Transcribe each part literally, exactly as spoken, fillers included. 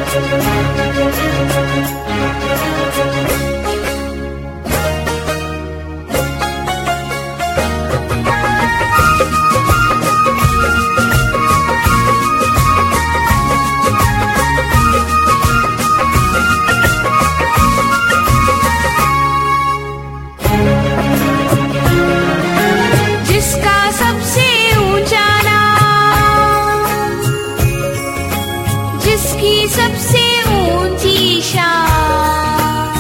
सबसे ऊंची शान,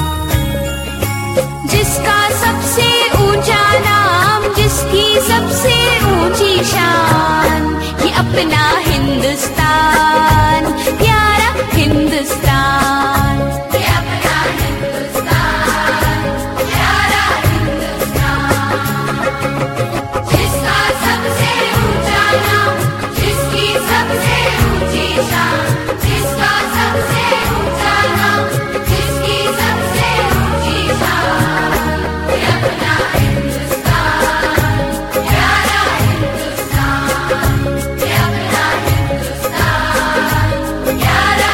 जिसका सबसे ऊंचा नाम, जिसकी सबसे ऊंची शान, ये अपना हिंदुस्तान, प्यारा हिंदुस्तान, ये अपना हिंदुस्तान, प्यारा हिंदुस्तान, जिसका सबसे ऊंचा नाम, जिसकी सबसे ऊंची शान, जिसका सबसे ऊंचा नाम, जिसकी सबसे ऊंची शान, ये अपना हिंदुस्तान, प्यारा हिंदुस्तान, ये अपना हिंदुस्तान, प्यारा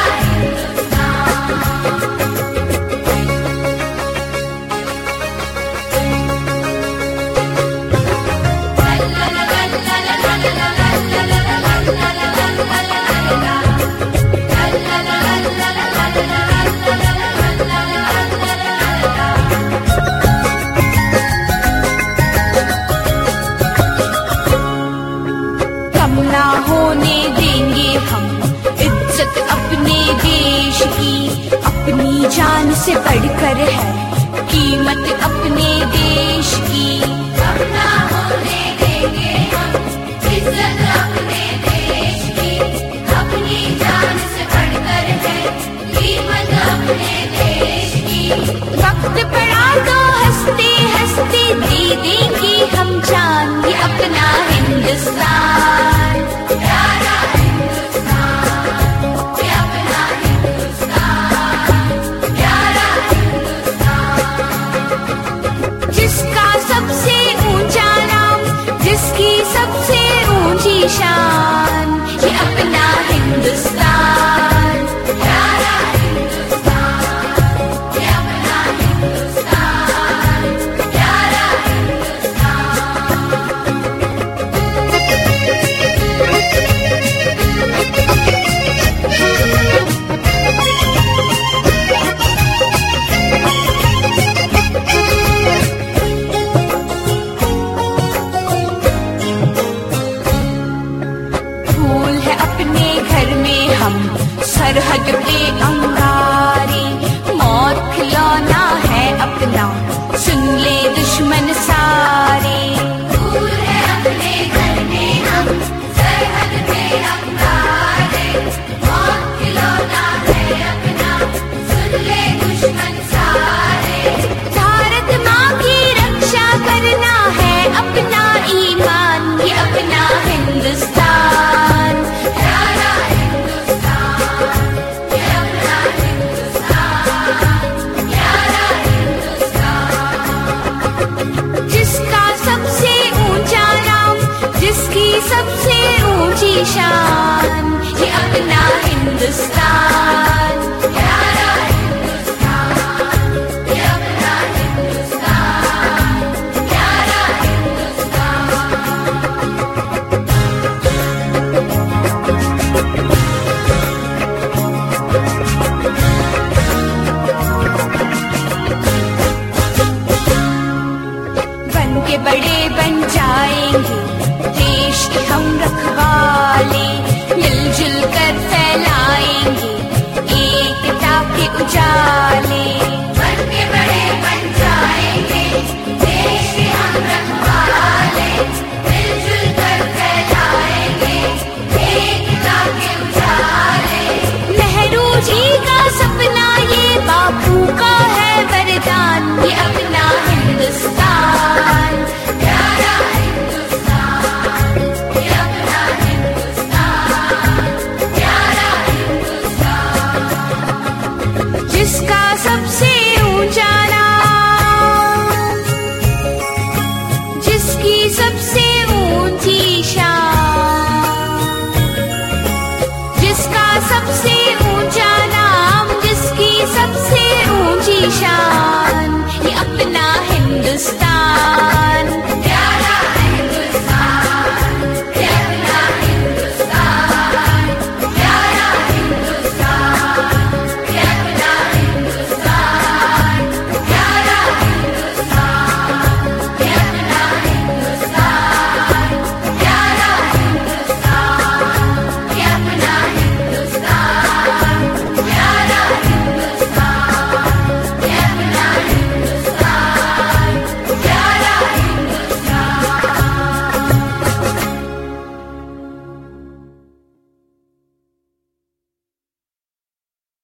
कम ना होने देंगे हम इज्जत अपने देश की, अपनी जान से बढ़कर है कीमत अपने देश की। कम ना होने देंगे हम इज्जत अपने देश की, अपनी जान से बढ़कर है कीमत अपने देश की। वक्त पड़ा तो हंसते हंसते दे देंगे हम जान, ये अपना हिंदुस्तान, प्यारा हिंदुस्तान, ये अपना हिंदुस्तान, प्यारा हिंदुस्तान, जिसका सबसे ऊंचा नाम, जिसकी सबसे ऊंची शान, ये अपना हिंदुस्तान, प्यारा हिंदुस्तान, ये अपना हिंदुस्तान, प्यारा फूल है अपने घर में हम सरहद पे अंगारे, मौत खिलौना है अपना सुन ले दुश्मन सारे। फूल है अपने घर में हम सरहद पे अंगारे, मौत खिलौना है अपना सुन ले दुश्मन सारे। भारत माँ की रक्षा करना है अपना ईमान, ये अपना हिंदुस्तान, प्यारा हिंदुस्तान, ये अपना हिंदुस्तान, प्यारा हिंदुस्तान, जिसका सबसे ऊंचा नाम, जिसकी सबसे ऊंची शान, ये अपना हिंदुस्तान, प्यारा हिंदुस्तान, ये अपना हिंदुस्तान, प्यारा हिंदुस्तान। बन के बड़े बन जाएंगे देश के हम रखवाले, मिलजुल कर फैलाएंगे ऊंची शान।